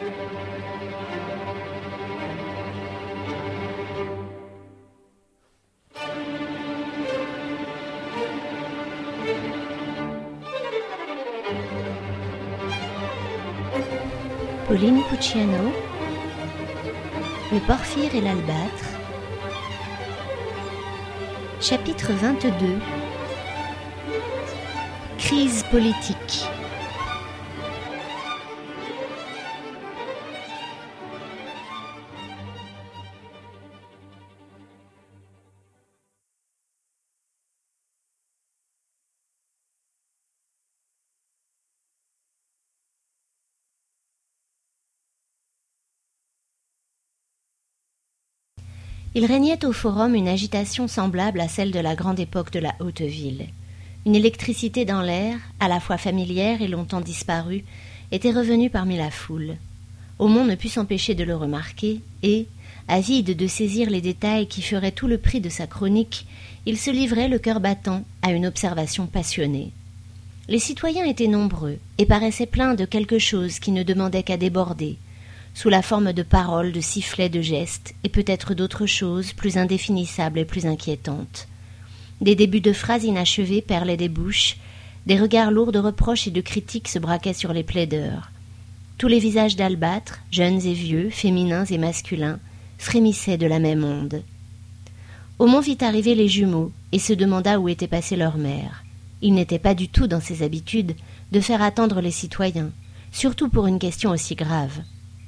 Pauline Pucciano, Le Porphyre et l'Albâtre, chapitre 22. Crise politique. Il régnait au forum une agitation semblable à celle de la grande époque de la haute ville. Une électricité dans l'air, à la fois familière et longtemps disparue, était revenue parmi la foule. Aumont ne put s'empêcher de le remarquer, et, avide de saisir les détails qui feraient tout le prix de sa chronique, il se livrait le cœur battant à une observation passionnée. Les citoyens étaient nombreux, et paraissaient pleins de quelque chose qui ne demandait qu'à déborder, sous la forme de paroles, de sifflets, de gestes, et peut-être d'autres choses plus indéfinissables et plus inquiétantes. Des débuts de phrases inachevées perlaient des bouches, des regards lourds de reproches et de critiques se braquaient sur les plaideurs. Tous les visages d'Albâtre, jeunes et vieux, féminins et masculins, frémissaient de la même onde. Aumont vit arriver les jumeaux et se demanda où était passée leur mère. Il n'était pas du tout dans ses habitudes de faire attendre les citoyens, surtout pour une question aussi grave.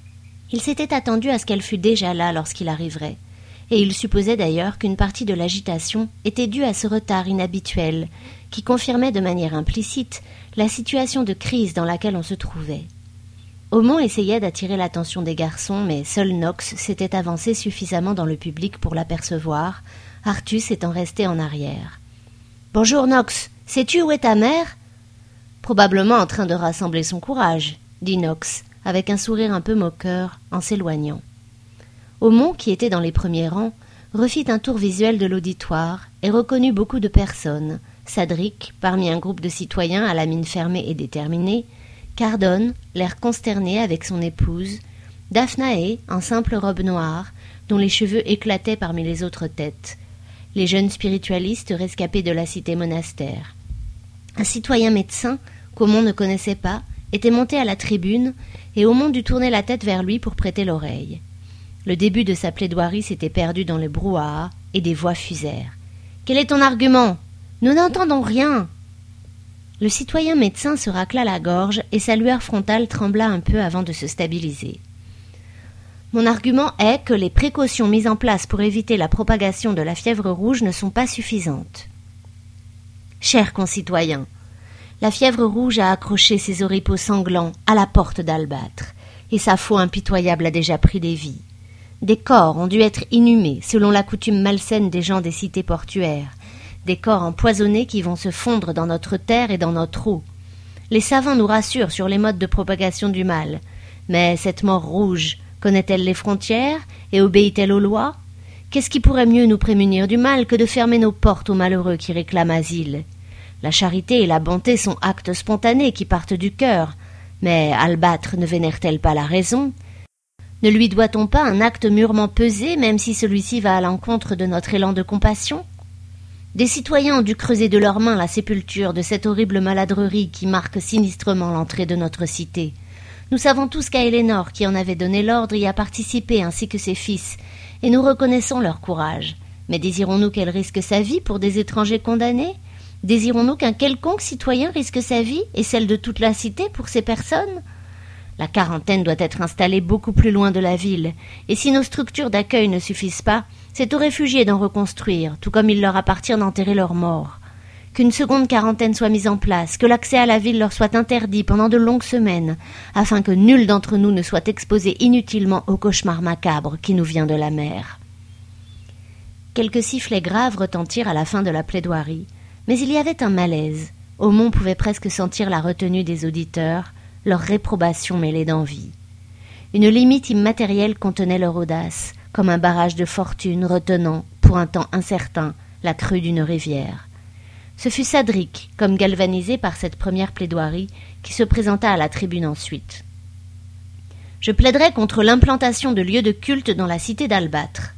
Il s'était attendu à ce qu'elle fût déjà là lorsqu'il arriverait, et il supposait d'ailleurs qu'une partie de l'agitation était due à ce retard inhabituel, qui confirmait de manière implicite la situation de crise dans laquelle on se trouvait. Aumont essayait d'attirer l'attention des garçons, mais seul Knox s'était avancé suffisamment dans le public pour l'apercevoir, Artus étant resté en arrière. « Bonjour Knox, sais-tu où est ta mère ?»« Probablement en train de rassembler son courage, » dit Knox, avec un sourire un peu moqueur, en s'éloignant. Aumont, qui était dans les premiers rangs, refit un tour visuel de l'auditoire et reconnut beaucoup de personnes, Cédric, parmi un groupe de citoyens à la mine fermée et déterminée, Cardone, l'air consterné avec son épouse, Daphnae, en simple robe noire, dont les cheveux éclataient parmi les autres têtes, les jeunes spiritualistes rescapés de la cité monastère. Un citoyen médecin, qu'Aumont ne connaissait pas, était monté à la tribune, et Aumont dut tourner la tête vers lui pour prêter l'oreille. Le début de sa plaidoirie s'était perdu dans le brouhaha, et des voix fusèrent. « Quel est ton argument ? Nous n'entendons rien !» Le citoyen médecin se racla la gorge, et sa lueur frontale trembla un peu avant de se stabiliser. « Mon argument est que les précautions mises en place pour éviter la propagation de la fièvre rouge ne sont pas suffisantes. Chers concitoyens, la fièvre rouge a accroché ses oripeaux sanglants à la porte d'Albâtre, et sa faim impitoyable a déjà pris des vies. Des corps ont dû être inhumés selon la coutume malsaine des gens des cités portuaires, des corps empoisonnés qui vont se fondre dans notre terre et dans notre eau. Les savants nous rassurent sur les modes de propagation du mal, mais cette mort rouge connaît-elle les frontières et obéit-elle aux lois ? Qu'est-ce qui pourrait mieux nous prémunir du mal que de fermer nos portes aux malheureux qui réclament asile ? La charité et la bonté sont actes spontanés qui partent du cœur, mais Albâtre ne vénère-t-elle pas la raison ? Ne lui doit-on pas un acte mûrement pesé, même si celui-ci va à l'encontre de notre élan de compassion ? Des citoyens ont dû creuser de leurs mains la sépulture de cette horrible maladrerie qui marque sinistrement l'entrée de notre cité. Nous savons tous qu'Aélénor, qui en avait donné l'ordre, y a participé ainsi que ses fils, et nous reconnaissons leur courage. Mais désirons-nous qu'elle risque sa vie pour des étrangers condamnés ? Désirons-nous qu'un quelconque citoyen risque sa vie et celle de toute la cité pour ces personnes ? La quarantaine doit être installée beaucoup plus loin de la ville, et si nos structures d'accueil ne suffisent pas, c'est aux réfugiés d'en reconstruire, tout comme il leur appartient d'enterrer leurs morts. Qu'une seconde quarantaine soit mise en place, que l'accès à la ville leur soit interdit pendant de longues semaines, afin que nul d'entre nous ne soit exposé inutilement au cauchemar macabre qui nous vient de la mer. Quelques sifflets graves retentirent à la fin de la plaidoirie, mais il y avait un malaise. Aumont pouvait presque sentir la retenue des auditeurs, leur réprobation mêlée d'envie. Une limite immatérielle contenait leur audace, comme un barrage de fortune retenant, pour un temps incertain, la crue d'une rivière. Ce fut Cédric, comme galvanisé par cette première plaidoirie, qui se présenta à la tribune ensuite. Je plaiderai contre l'implantation de lieux de culte dans la cité d'Albâtre.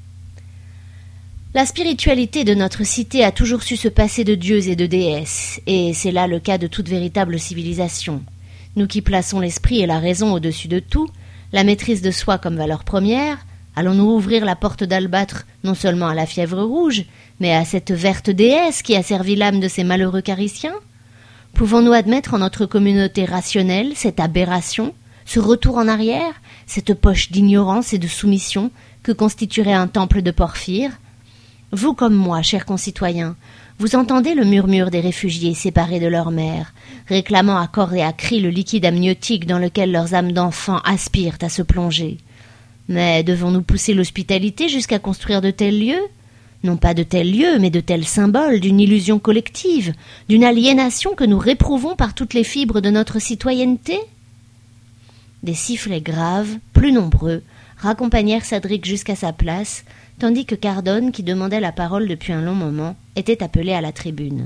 La spiritualité de notre cité a toujours su se passer de dieux et de déesses, et c'est là le cas de toute véritable civilisation. Nous qui plaçons l'esprit et la raison au-dessus de tout, la maîtrise de soi comme valeur première, allons-nous ouvrir la porte d'Albâtre non seulement à la fièvre rouge, mais à cette verte déesse qui a servi l'âme de ces malheureux Cariciens? Pouvons-nous admettre en notre communauté rationnelle cette aberration, ce retour en arrière, cette poche d'ignorance et de soumission que constituerait un temple de Porphyre? Vous comme moi, chers concitoyens, vous entendez le murmure des réfugiés séparés de leur mère, réclamant à corps et à cri le liquide amniotique dans lequel leurs âmes d'enfants aspirent à se plonger. Mais devons-nous pousser l'hospitalité jusqu'à construire de tels lieux? Non pas de tels lieux, mais de tels symboles d'une illusion collective, d'une aliénation que nous réprouvons par toutes les fibres de notre citoyenneté? Des sifflets graves, plus nombreux, raccompagnèrent Cédric jusqu'à sa place, tandis que Cardone, qui demandait la parole depuis un long moment, était appelé à la tribune.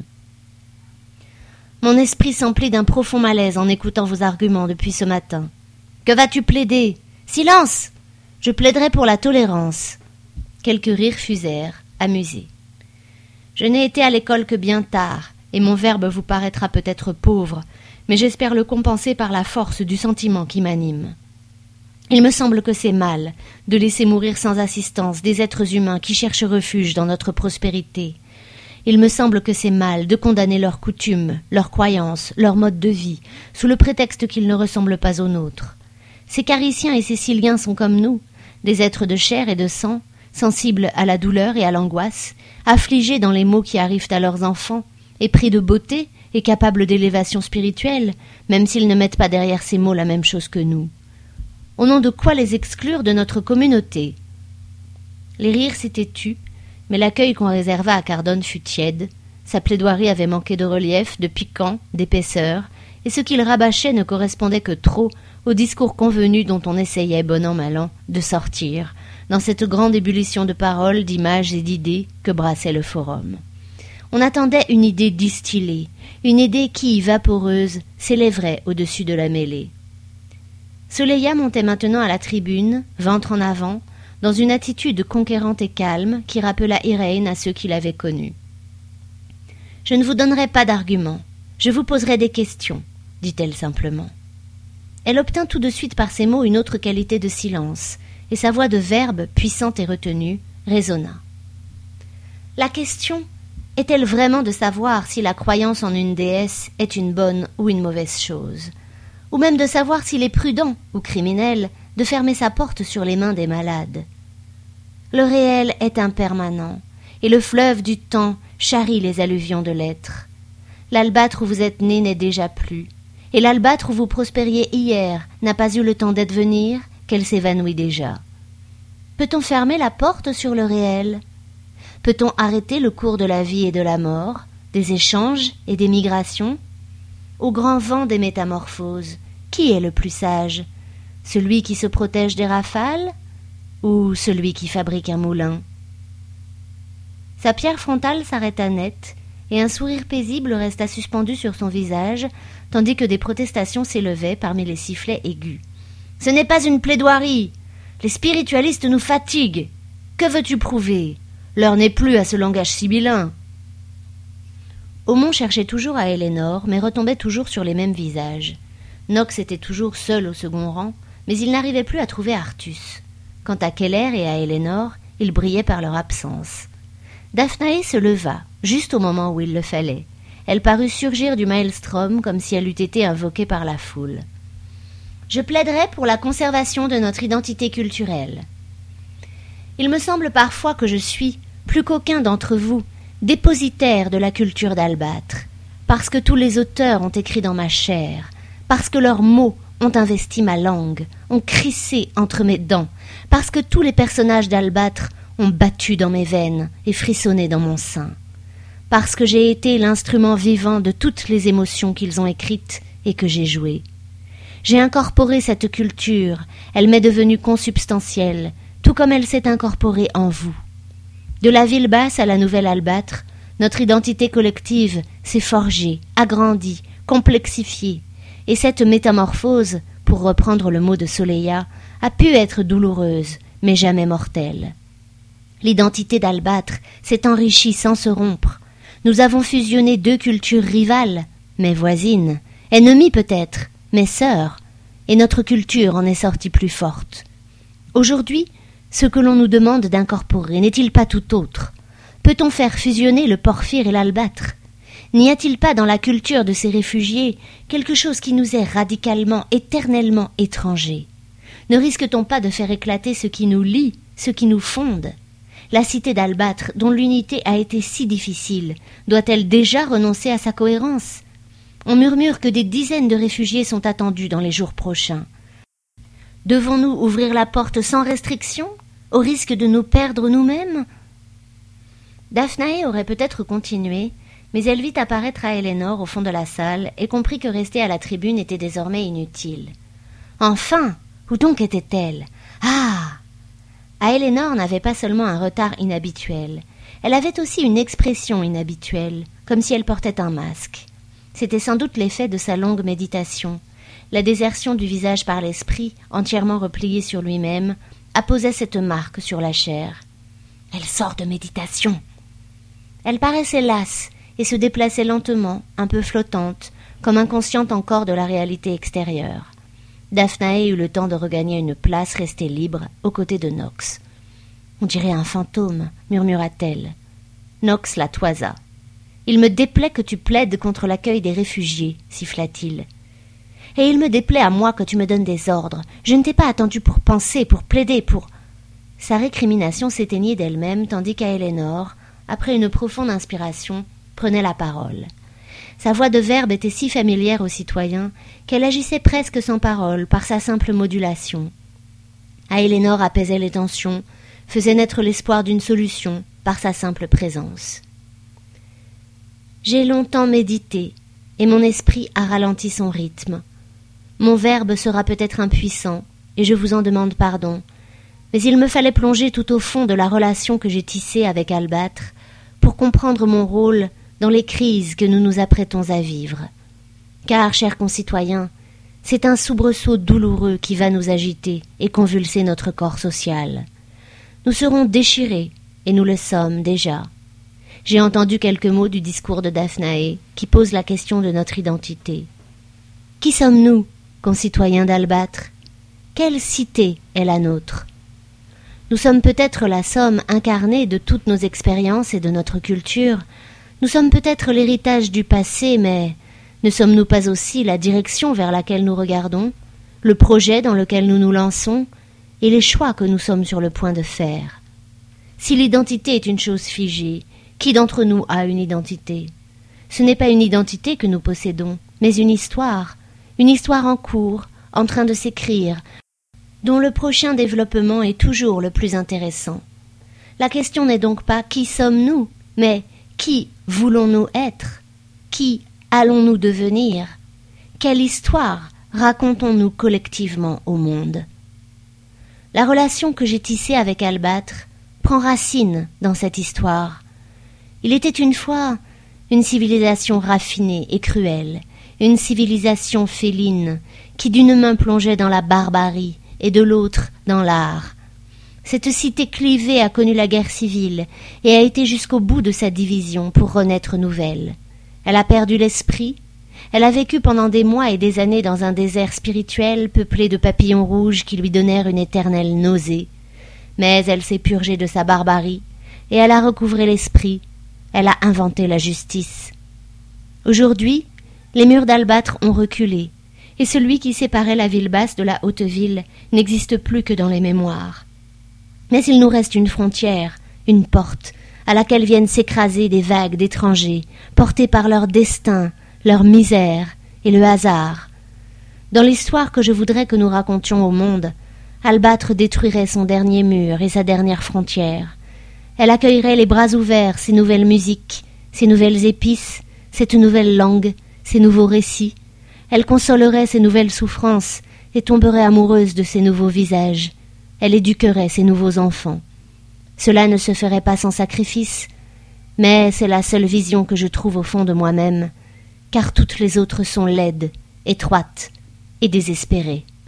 Mon esprit s'emplit d'un profond malaise en écoutant vos arguments depuis ce matin. Que vas-tu plaider? Silence! Je plaiderai pour la tolérance. Quelques rires fusèrent, amusés. Je n'ai été à l'école que bien tard, et mon verbe vous paraîtra peut-être pauvre, mais j'espère le compenser par la force du sentiment qui m'anime. Il me semble que c'est mal de laisser mourir sans assistance des êtres humains qui cherchent refuge dans notre prospérité. Il me semble que c'est mal de condamner leurs coutumes, leurs croyances, leur mode de vie, sous le prétexte qu'ils ne ressemblent pas aux nôtres. Ces Cariciens et Siciliens sont comme nous, des êtres de chair et de sang, sensibles à la douleur et à l'angoisse, affligés dans les maux qui arrivent à leurs enfants, épris de beauté et capables d'élévation spirituelle, même s'ils ne mettent pas derrière ces mots la même chose que nous. Au nom de quoi les exclure de notre communauté? Les rires s'étaient tus, mais l'accueil qu'on réserva à Cardone fut tiède. Sa plaidoirie avait manqué de relief, de piquant, d'épaisseur, et ce qu'il rabâchait ne correspondait que trop au discours convenu dont on essayait, bon an mal an, de sortir, dans cette grande ébullition de paroles, d'images et d'idées que brassait le forum. On attendait une idée distillée, une idée qui, vaporeuse, s'élèverait au-dessus de la mêlée. Soleilla montait maintenant à la tribune, ventre en avant, dans une attitude conquérante et calme qui rappela Irène à ceux qui l'avaient connue. « Je ne vous donnerai pas d'arguments, je vous poserai des questions, » dit-elle simplement. Elle obtint tout de suite par ces mots une autre qualité de silence, et sa voix de verbe, puissante et retenue, résonna. La question est-elle vraiment de savoir si la croyance en une déesse est une bonne ou une mauvaise chose, ou même de savoir s'il est prudent ou criminel de fermer sa porte sur les mains des malades? Le réel est impermanent, et le fleuve du temps charrie les alluvions de l'être. L'Albâtre où vous êtes né n'est déjà plus, et l'Albâtre où vous prospériez hier n'a pas eu le temps d'advenir qu'elle s'évanouit déjà. Peut-on fermer la porte sur le réel? Peut-on arrêter le cours de la vie et de la mort, des échanges et des migrations? Au grand vent des métamorphoses, qui est le plus sage? Celui qui se protège des rafales ou celui qui fabrique un moulin? Sa pierre frontale s'arrêta net, et un sourire paisible resta suspendu sur son visage, tandis que des protestations s'élevaient parmi les sifflets aigus. « Ce n'est pas une plaidoirie! Les spiritualistes nous fatiguent! Que veux-tu prouver? L'heure n'est plus à ce langage sibyllin! » Aumont cherchait toujours à Elénor, mais retombait toujours sur les mêmes visages. Nox était toujours seul au second rang, mais il n'arrivait plus à trouver Artus. Quant à Keller et à Elénor, ils brillaient par leur absence. Daphnaé se leva, juste au moment où il le fallait. Elle parut surgir du maelstrom comme si elle eût été invoquée par la foule. « Je plaiderai pour la conservation de notre identité culturelle. Il me semble parfois que je suis, plus qu'aucun d'entre vous, dépositaire de la culture d'Albâtre, parce que tous les auteurs ont écrit dans ma chair, parce que leurs mots ont investi ma langue, ont crissé entre mes dents, parce que tous les personnages d'Albâtre ont battu dans mes veines et frissonné dans mon sein, parce que j'ai été l'instrument vivant de toutes les émotions qu'ils ont écrites et que j'ai jouées. J'ai incorporé cette culture, elle m'est devenue consubstantielle, tout comme elle s'est incorporée en vous. De la ville basse à la nouvelle Albâtre, notre identité collective s'est forgée, agrandie, complexifiée, et cette métamorphose pour reprendre le mot de Soleilla, a pu être douloureuse, mais jamais mortelle. L'identité d'Albâtre s'est enrichie sans se rompre. Nous avons fusionné deux cultures rivales, mais voisines, ennemies peut-être, mais sœurs, et notre culture en est sortie plus forte. Aujourd'hui, ce que l'on nous demande d'incorporer n'est-il pas tout autre? Peut-on faire fusionner le porphyre et l'albâtre? N'y a-t-il pas dans la culture de ces réfugiés quelque chose qui nous est radicalement, éternellement étranger? Ne risque-t-on pas de faire éclater ce qui nous lie, ce qui nous fonde? La cité d'Albâtre, dont l'unité a été si difficile, doit-elle déjà renoncer à sa cohérence? On murmure que des dizaines de réfugiés sont attendus dans les jours prochains. Devons-nous ouvrir la porte sans restriction, au risque de nous perdre nous-mêmes? Daphnaé aurait peut-être continué, mais elle vit apparaître à Elénor au fond de la salle et comprit que rester à la tribune était désormais inutile. Enfin, où donc était-elle? Ah! Aélénor n'avait pas seulement un retard inhabituel, elle avait aussi une expression inhabituelle, comme si elle portait un masque. C'était sans doute l'effet de sa longue méditation. La désertion du visage par l'esprit, entièrement replié sur lui-même, apposait cette marque sur la chair. Elle sort de méditation. Elle paraissait lasse et se déplaçait lentement, un peu flottante, comme inconsciente encore de la réalité extérieure. Daphnaé eut le temps de regagner une place restée libre aux côtés de Nox. « On dirait un fantôme, » murmura-t-elle. Nox la toisa. « Il me déplaît que tu plaides contre l'accueil des réfugiés, » siffla-t-il. « Et il me déplaît à moi que tu me donnes des ordres. Je ne t'ai pas attendu pour penser, pour plaider, pour... » Sa récrimination s'éteignit d'elle-même, tandis qu'Aélénor, après une profonde inspiration, prenait la parole. Sa voix de verbe était si familière aux citoyens qu'elle agissait presque sans parole par sa simple modulation. Aélénor apaisait les tensions, faisait naître l'espoir d'une solution par sa simple présence. J'ai longtemps médité, et mon esprit a ralenti son rythme. Mon verbe sera peut-être impuissant, et je vous en demande pardon, mais il me fallait plonger tout au fond de la relation que j'ai tissée avec Albâtre pour comprendre mon rôle dans les crises que nous nous apprêtons à vivre. Car, chers concitoyens, c'est un soubresaut douloureux qui va nous agiter et convulser notre corps social. Nous serons déchirés, et nous le sommes déjà. J'ai entendu quelques mots du discours de Daphnaé qui pose la question de notre identité. Qui sommes-nous, concitoyens d'Albâtre? Quelle cité est la nôtre? Nous sommes peut-être la somme incarnée de toutes nos expériences et de notre culture. Nous sommes peut-être l'héritage du passé, mais ne sommes-nous pas aussi la direction vers laquelle nous regardons, le projet dans lequel nous nous lançons, et les choix que nous sommes sur le point de faire? Si l'identité est une chose figée, qui d'entre nous a une identité? Ce n'est pas une identité que nous possédons, mais une histoire en cours, en train de s'écrire, dont le prochain développement est toujours le plus intéressant. La question n'est donc pas qui sommes-nous, mais qui voulons-nous être? Qui allons-nous devenir? Quelle histoire racontons-nous collectivement au monde? La relation que j'ai tissée avec Albâtre prend racine dans cette histoire. Il était une fois une civilisation raffinée et cruelle, une civilisation féline qui d'une main plongeait dans la barbarie et de l'autre dans l'art. Cette cité clivée a connu la guerre civile et a été jusqu'au bout de sa division pour renaître nouvelle. Elle a perdu l'esprit, elle a vécu pendant des mois et des années dans un désert spirituel peuplé de papillons rouges qui lui donnèrent une éternelle nausée. Mais elle s'est purgée de sa barbarie et elle a recouvré l'esprit, elle a inventé la justice. Aujourd'hui, les murs d'Albâtre ont reculé, et celui qui séparait la ville basse de la haute ville n'existe plus que dans les mémoires. Mais il nous reste une frontière, une porte, à laquelle viennent s'écraser des vagues d'étrangers, portés par leur destin, leur misère et le hasard. Dans l'histoire que je voudrais que nous racontions au monde, Albâtre détruirait son dernier mur et sa dernière frontière. Elle accueillerait les bras ouverts ces nouvelles musiques, ces nouvelles épices, cette nouvelle langue, ces nouveaux récits. Elle consolerait ces nouvelles souffrances et tomberait amoureuse de ces nouveaux visages. Elle éduquerait ses nouveaux enfants. Cela ne se ferait pas sans sacrifice, mais c'est la seule vision que je trouve au fond de moi-même, car toutes les autres sont laides, étroites et désespérées.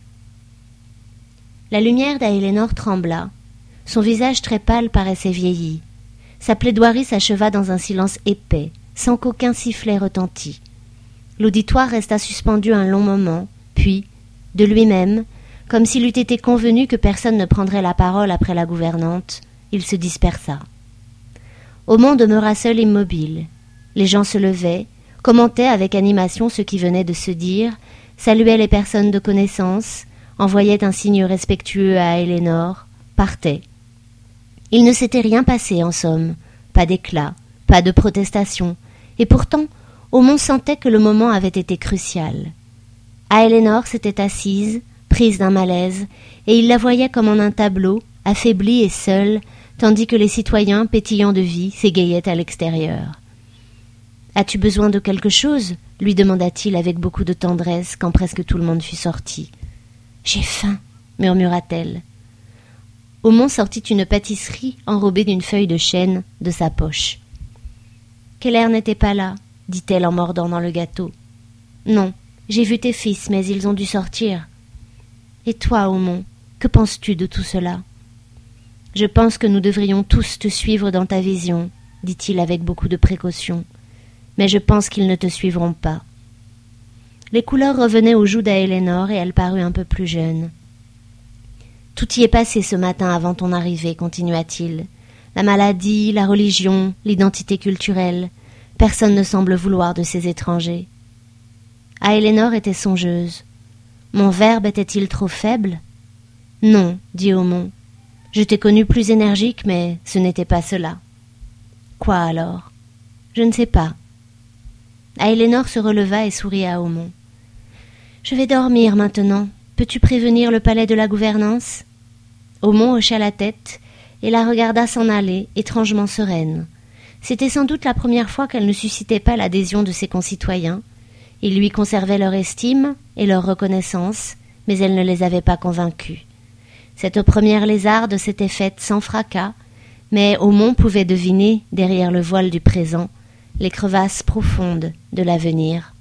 La lumière d'Aélénore trembla. Son visage très pâle paraissait vieilli. Sa plaidoirie s'acheva dans un silence épais, sans qu'aucun sifflet retentît. L'auditoire resta suspendu un long moment, puis, de lui-même, comme s'il eût été convenu que personne ne prendrait la parole après la gouvernante, il se dispersa. Aumont demeura seul immobile. Les gens se levaient, commentaient avec animation ce qui venait de se dire, saluaient les personnes de connaissance, envoyaient un signe respectueux à Aélénore, partaient. Il ne s'était rien passé, en somme, pas d'éclat, pas de protestation, et pourtant, Aumont sentait que le moment avait été crucial. Aélénore s'était assise, prise d'un malaise, et il la voyait comme en un tableau, affaiblie et seule, tandis que les citoyens, pétillants de vie, s'égayaient à l'extérieur. « As-tu besoin de quelque chose ?» lui demanda-t-il avec beaucoup de tendresse quand presque tout le monde fut sorti. « J'ai faim » murmura-t-elle. Aumont sortit une pâtisserie enrobée d'une feuille de chêne de sa poche. « Keller n'était pas là ?» dit-elle en mordant dans le gâteau. « Non, j'ai vu tes fils, mais ils ont dû sortir. »« Et toi, Aumont, que penses-tu de tout cela ?»« Je pense que nous devrions tous te suivre dans ta vision, » dit-il avec beaucoup de précaution. « Mais je pense qu'ils ne te suivront pas. » Les couleurs revenaient aux joues d'Aélénore et elle parut un peu plus jeune. « Tout y est passé ce matin avant ton arrivée, » continua-t-il. « La maladie, la religion, l'identité culturelle. Personne ne semble vouloir de ces étrangers. » Aélénore était songeuse. Mon verbe était-il trop faible ? Non, dit Aumont. Je t'ai connu plus énergique, mais ce n'était pas cela. Quoi alors ? Je ne sais pas. Aélénore se releva et sourit à Aumont. Je vais dormir maintenant. Peux-tu prévenir le palais de la gouvernance ? Aumont hocha la tête et la regarda s'en aller, étrangement sereine. C'était sans doute la première fois qu'elle ne suscitait pas l'adhésion de ses concitoyens. Ils lui conservaient leur estime et leur reconnaissance, mais elle ne les avait pas convaincus. Cette première lézarde s'était faite sans fracas, mais Aumont pouvait deviner, derrière le voile du présent, les crevasses profondes de l'avenir.